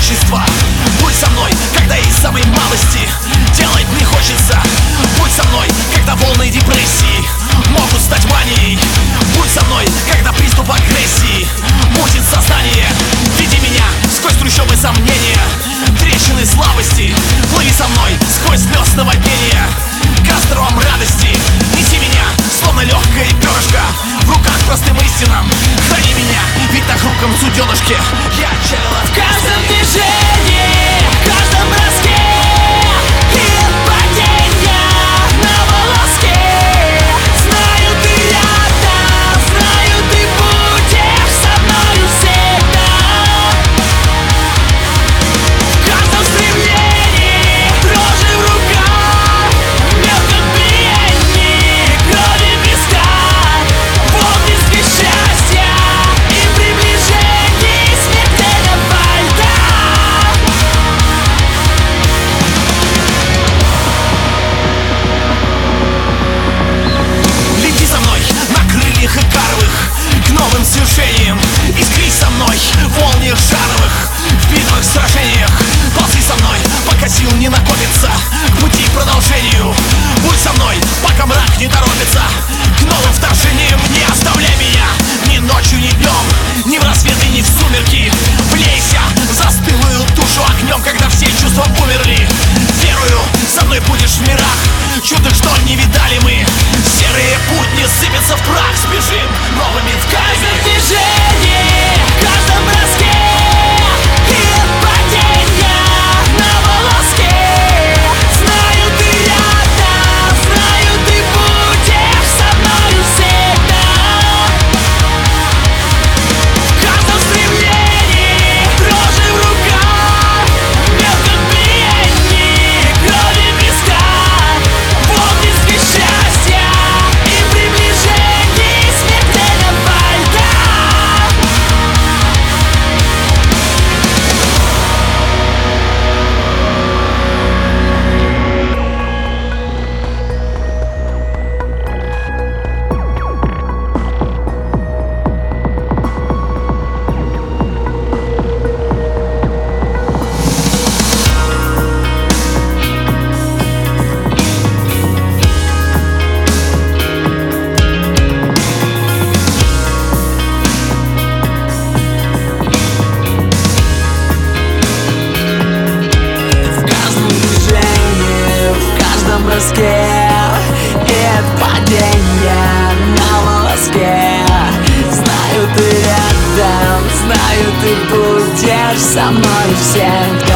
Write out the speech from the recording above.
одиночества. Будь со мной, когда из самой малости делать не хочется. Будь со мной, когда волны депрессии могут стать манией. Будь со мной, когда приступ агрессии мутит сознание. Веди меня сквозь трущобы сомнения, трещины слабости. Плыви со мной сквозь слез наводнения к островам радости. Неси меня, словно легкое перышко, в руках простым истинам. Храни меня, ведь на хрупком суденышке я отчаяло. В каждом движении, в каждом броске и от падения на волоске. Знаю, ты рядом, знаю, ты будешь со мною всегда. В каждом стремлении, дрожи в руках, мелком биении крови песка, волнистки счастья и приближений смертельного льда. Лети со мной на крыльях икаровых к новым свершениям. Искрись со мной в волнах шаровых, в битвах, сражениях. Ползи со мной, пока сил не накопится, к пути продолжению. Будь со мной, пока мрак не торопится, к новым вторжениям. Не оставляй меня ни ночью, ни днем, ни в рассвет и ни в сумерки. Влейся в застылую душу огнем, когда все чувства умерли. Верую, со мной будешь в мирах чудных, что не видали мы. Серые будни сыпятся в прах, спешим новыми В каждом тканями. движении, в каждом броске и от падения на волоске. Знаю, ты рядом, знаю, ты будешь со мною всегда. В каждом стремлении, дрожи в руках, мелком биении крови песка, волнистки счастья и приближений смертельного льда. В каждом движении, в каждом броске и от падения на волоске. Знаю, ты рядом, знаю, ты будешь со мной всегда.